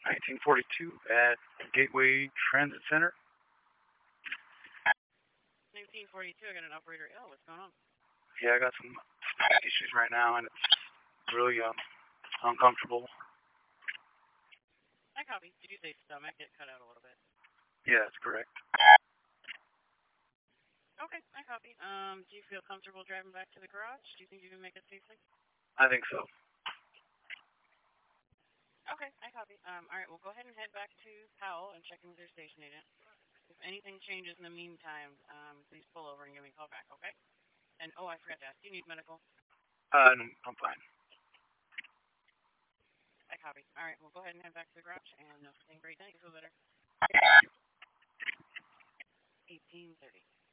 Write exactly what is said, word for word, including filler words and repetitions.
nineteen forty-two at Gateway Transit Center. nineteen forty-two, I got an operator ill. What's going on? Yeah, I got some stomach issues right now, and it's really um, uncomfortable. I copy. Did you say stomach? It cut out a little bit. Yeah, that's correct. Okay, I copy. Um, do you feel comfortable driving back to the garage? Do you think you can make it safely? I think so. Okay, I copy. Um, all right, we'll go ahead and head back to Powell and check in with their station agent. If anything changes in the meantime, um, please pull over and give me a call back, okay? And, oh, I forgot to ask, do you need medical? Uh, I'm fine. I copy. All right, we'll go ahead and head back to the garage, and uh, have a great night. Feel better. eighteen thirty.